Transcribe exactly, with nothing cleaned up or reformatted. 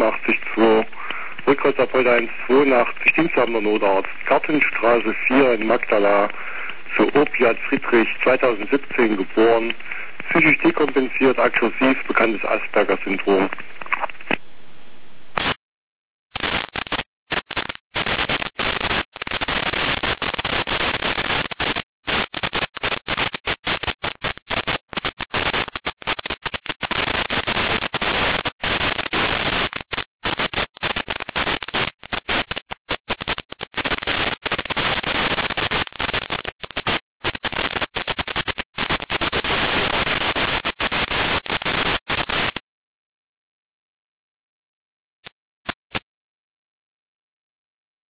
fünfundachtzig zwei, Rückkreuzerfolge eins zweiundachtzig, Diensthabender Notarzt, Gartenstraße vier in Magdala, zu Opiat Friedrich, zweitausendsiebzehn geboren, psychisch dekompensiert, aggressiv, bekanntes Asperger-Syndrom.